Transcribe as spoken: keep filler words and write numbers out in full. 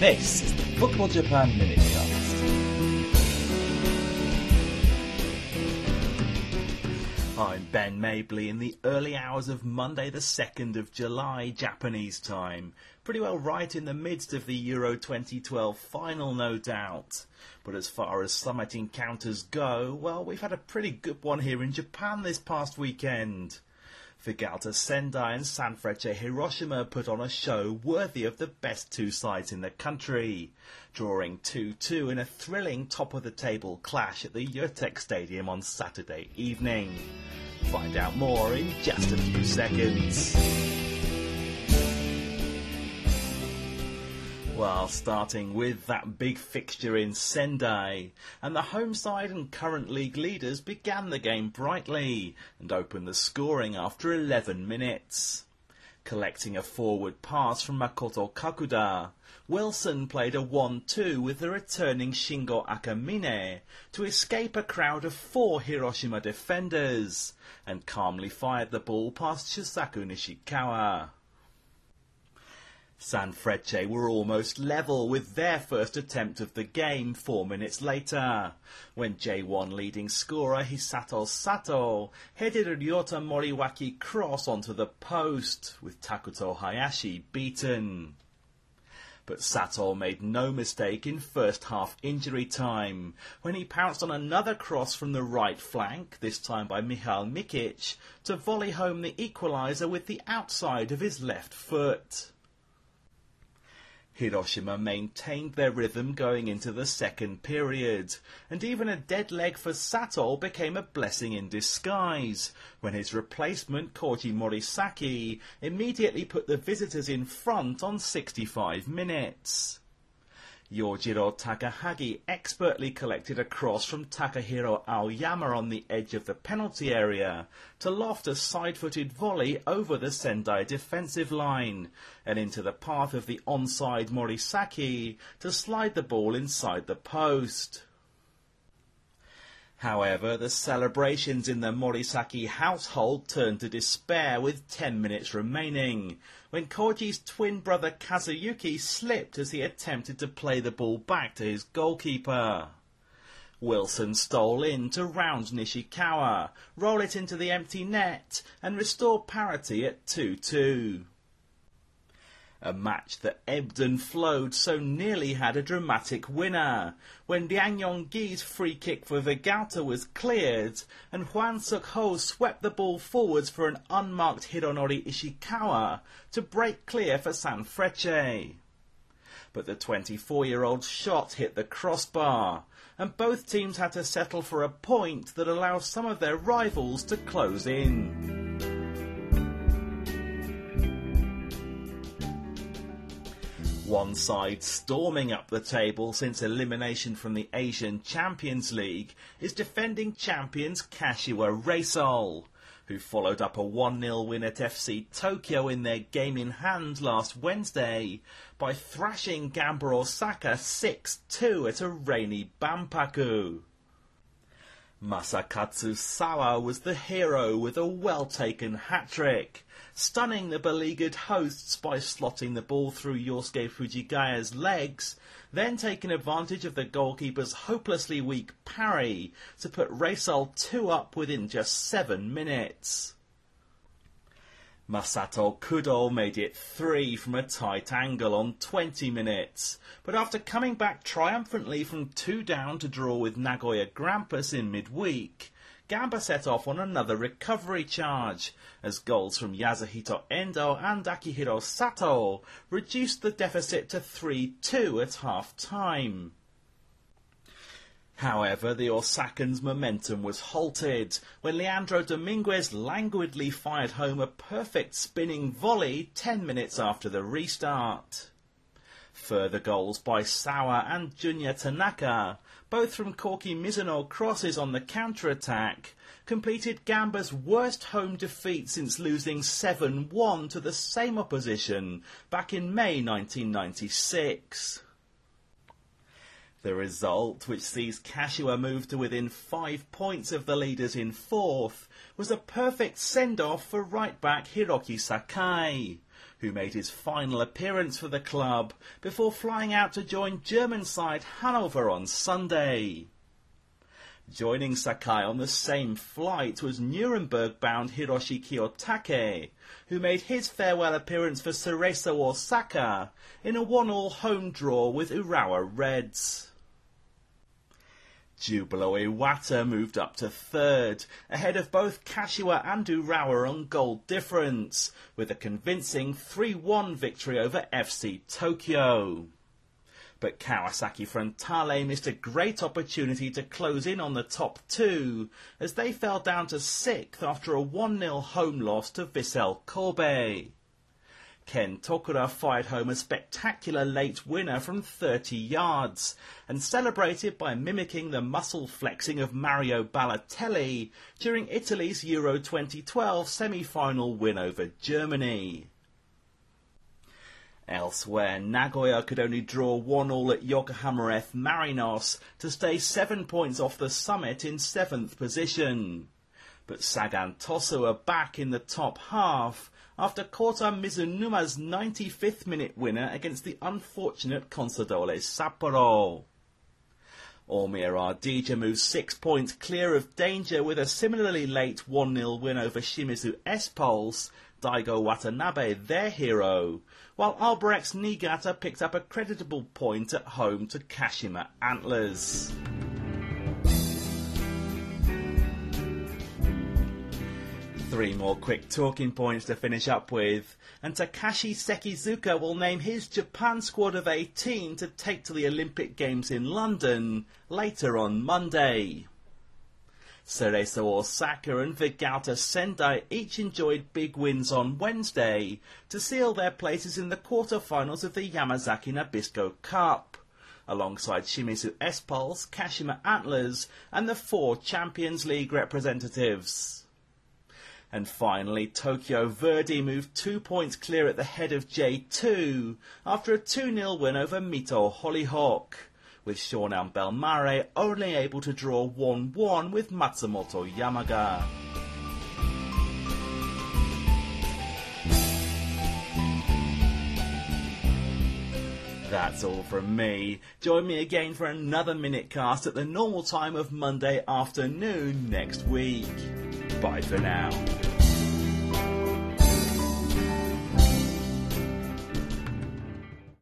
This is the Football Japan Minutecast. I'm Ben Mabley in the early hours of Monday the second of July, Japanese time. Pretty well right in the midst of the Euro twenty twelve final, no doubt. But as far as summit encounters go, well, we've had a pretty good one here in Japan this past weekend. Vegalta Sendai and Sanfrecce Hiroshima put on a show worthy of the best two sides in the country, drawing two two in a thrilling top-of-the-table clash at the Yurtek Stadium on Saturday evening. Find out more in just a few seconds. Well, starting with that big fixture in Sendai, and the home side and current league leaders began the game brightly and opened the scoring after eleven minutes. Collecting a forward pass from Makoto Kakuda, Wilson played a one two with the returning Shingo Akamine to escape a crowd of four Hiroshima defenders and calmly fired the ball past Shusaku Nishikawa. Sanfrecce were almost level with their first attempt of the game four minutes later, when J one leading scorer Hisato Sato headed a Ryota Moriwaki cross onto the post, with Takuto Hayashi beaten. But Sato made no mistake in first half injury time, when he pounced on another cross from the right flank, this time by Michal Mikic, to volley home the equaliser with the outside of his left foot. Hiroshima maintained their rhythm going into the second period, and even a dead leg for Sato became a blessing in disguise, when his replacement Koji Morisaki immediately put the visitors in front on sixty-five minutes. Yojiro Takahagi expertly collected a cross from Takahiro Aoyama on the edge of the penalty area to loft a side-footed volley over the Sendai defensive line and into the path of the onside Morisaki to slide the ball inside the post. However, the celebrations in the Morisaki household turned to despair with ten minutes remaining, when Koji's twin brother Kazuyuki slipped as he attempted to play the ball back to his goalkeeper. Wilson stole in to round Nishikawa, roll it into the empty net, and restore parity at two two. A match that ebbed and flowed so nearly had a dramatic winner, when Liang Yonggi's free kick for Vegalta was cleared, and Hwang Suk-ho swept the ball forwards for an unmarked Hironori Ishikawa to break clear for Sanfrecce. But the twenty-four-year-old's shot hit the crossbar, and both teams had to settle for a point that allows some of their rivals to close in. One side storming up the table since elimination from the Asian Champions League is defending champions Kashiwa Reysol, who followed up a one nil win at F C Tokyo in their game in hand last Wednesday by thrashing Gamba Osaka six two at a rainy Banpaku. Masakatsu Sawa was the hero with a well-taken hat-trick, stunning the beleaguered hosts by slotting the ball through Yosuke Fujigaya's legs, then taking advantage of the goalkeeper's hopelessly weak parry to put Reysol two up within just seven minutes. Masato Kudo made it three from a tight angle on twenty minutes, but after coming back triumphantly from two down to draw with Nagoya Grampus in midweek, Gamba set off on another recovery charge, as goals from Yasuhito Endo and Akihiro Sato reduced the deficit to three two at half-time. However, the Osakans' momentum was halted when Leandro Dominguez languidly fired home a perfect spinning volley ten minutes after the restart. Further goals by Sawa and Junya Tanaka, both from Koki Mizuno crosses on the counter-attack, completed Gamba's worst home defeat since losing seven one to the same opposition back in May nineteen ninety-six. The result, which sees Kashiwa move to within five points of the leaders in fourth, was a perfect send-off for right-back Hiroki Sakai, who made his final appearance for the club before flying out to join German side Hanover on Sunday. Joining Sakai on the same flight was Nuremberg-bound Hiroshi Kiyotake, who made his farewell appearance for Cerezo Osaka in a one-all home draw with Urawa Reds. Jubilo Iwata moved up to third, ahead of both Kashiwa and Urawa on goal difference, with a convincing three one victory over F C Tokyo. But Kawasaki Frontale missed a great opportunity to close in on the top two, as they fell down to sixth after a one nil home loss to Vissel Kobe. Ken Tokura fired home a spectacular late winner from thirty yards, and celebrated by mimicking the muscle flexing of Mario Balotelli during Italy's Euro twenty twelve semi-final win over Germany. Elsewhere, Nagoya could only draw one all at Yokohama F Marinos to stay seven points off the summit in seventh position. But Sagan Tosu are back in the top half after Kota Mizunuma's ninety-fifth minute winner against the unfortunate Consadole Sapporo. Omiya Ardija moves six points clear of danger with a similarly late one nil win over Shimizu S-Pulse, Daigo Watanabe their hero, while Albirex Niigata picked up a creditable point at home to Kashima Antlers. Three more quick talking points to finish up with, and Takashi Sekizuka will name his Japan squad of eighteen to take to the Olympic Games in London later on Monday. Cerezo Osaka and Vegalta Sendai each enjoyed big wins on Wednesday to seal their places in the quarter-finals of the Yamazaki Nabisco Cup, alongside Shimizu S-Pulse, Kashima Antlers and the four Champions League representatives. And finally, Tokyo Verdy moved two points clear at the head of J two after a two nil win over Mito Hollyhock, with Shonan Bellmare only able to draw one one with Matsumoto Yamaga. That's all from me. Join me again for another Minute Cast at the normal time of Monday afternoon next week. Bye for now.